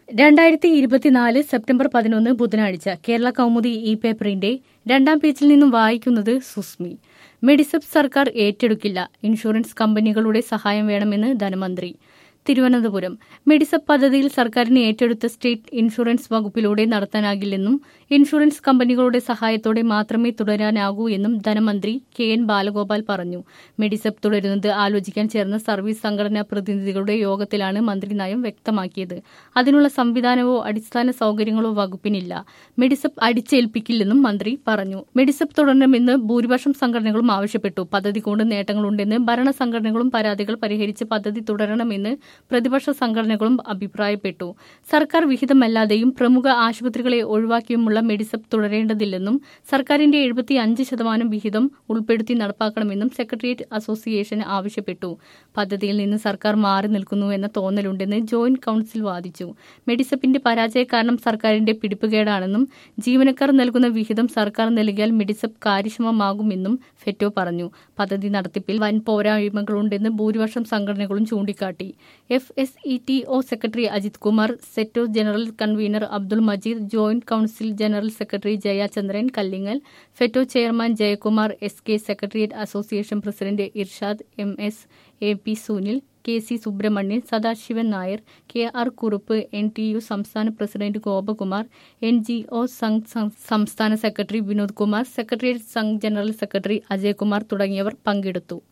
2024 September 11 ബുധനാഴ്ച Kerala Kaumudi E പേപ്പറിന്റെ 2ാം പേജിൽ നിന്നും വായിക്കുന്നത് സുസ്മി. മെഡിസെപ്പ് സർക്കാർ ഏറ്റെടുക്കില്ല, ഇൻഷുറൻസ് കമ്പനികളുടെ സഹായം വേണമെന്ന് ധനമന്ത്രി. തിരുവനന്തപുരം. മെഡിസെപ്പ് പദ്ധതിയിൽ സർക്കാരിന് ഏറ്റെടുത്ത സ്റ്റേറ്റ് ഇൻഷുറൻസ് വകുപ്പിലൂടെ നടത്താനാകില്ലെന്നും ഇൻഷുറൻസ് കമ്പനികളുടെ സഹായത്തോടെ മാത്രമേ തുടരാനാകൂ എന്നും ധനമന്ത്രി KN ബാലഗോപാൽ പറഞ്ഞു. മെഡിസെപ്പ് തുടരുന്നത് ആലോചിക്കാൻ ചേർന്ന സർവീസ് സംഘടനാ പ്രതിനിധികളുടെ യോഗത്തിലാണ് മന്ത്രി നയം വ്യക്തമാക്കിയത്. അതിനുള്ള സംവിധാനമോ അടിസ്ഥാന സൗകര്യങ്ങളോ വകുപ്പിനില്ല. മെഡിസെപ്പ് അടിച്ചേൽപ്പിക്കില്ലെന്നും മന്ത്രി പറഞ്ഞു. മെഡിസെപ്പ് തുടരണമെന്ന് ഭൂരിപക്ഷം സംഘടനകളും ആവശ്യപ്പെട്ടു. പദ്ധതി കൊണ്ട് നേട്ടങ്ങളുണ്ടെന്ന് ഭരണ സംഘടനകളും പരാതികൾ പരിഹരിച്ച് പദ്ധതി തുടരണമെന്ന് പ്രതിപക്ഷ സംഘടനകളും അഭിപ്രായപ്പെട്ടു. സർക്കാർ വിഹിതമല്ലാതെയും പ്രമുഖ ആശുപത്രികളെ ഒഴിവാക്കിയുമുള്ള മെഡിസെപ്പ് തുടരേണ്ടതില്ലെന്നും സർക്കാരിന്റെ 75% വിഹിതം ഉൾപ്പെടുത്തി നടപ്പാക്കണമെന്നും സെക്രട്ടേറിയറ്റ് അസോസിയേഷൻ ആവശ്യപ്പെട്ടു. പദ്ധതിയിൽ നിന്ന് സർക്കാർ മാറി നിൽക്കുന്നുവെന്ന തോന്നലുണ്ടെന്ന് ജോയിന്റ് കൌൺസിൽ വാദിച്ചു. മെഡിസെപ്പിന്റെ പരാജയ കാരണം സർക്കാരിന്റെ പിടിപ്പുകേടാണെന്നും ജീവനക്കാർ നൽകുന്ന വിഹിതം സർക്കാർ നൽകിയാൽ മെഡിസെപ്പ് കാര്യക്ഷമമാകുമെന്നും ഫെറ്റോ പറഞ്ഞു. പദ്ധതി നടത്തിപ്പിൽ വൻ പോരായ്മകളുണ്ടെന്ന് ഭൂരിപക്ഷം സംഘടനകളും ചൂണ്ടിക്കാട്ടി. FSETO secretary Ajith Kumar, SETO general convener Abdul Majeed, joint council general secretary Jayachandran Kallingal, FETO chairman Jayakumar SK, secretariat association president Irshad MS, AP Sunil, KC Subramanian, Sadasivan Nair, KR Kurup, NTU സംസ്ഥാന പ്രസിഡന്റ് ഗോപകുമാർ, NGO സംഘ് സംസ്ഥാന secretary Vinod Kumar, secretariat Sangh general secretary Ajayakumar തുടങ്ങിയവർ പങ്കെടുത്തു.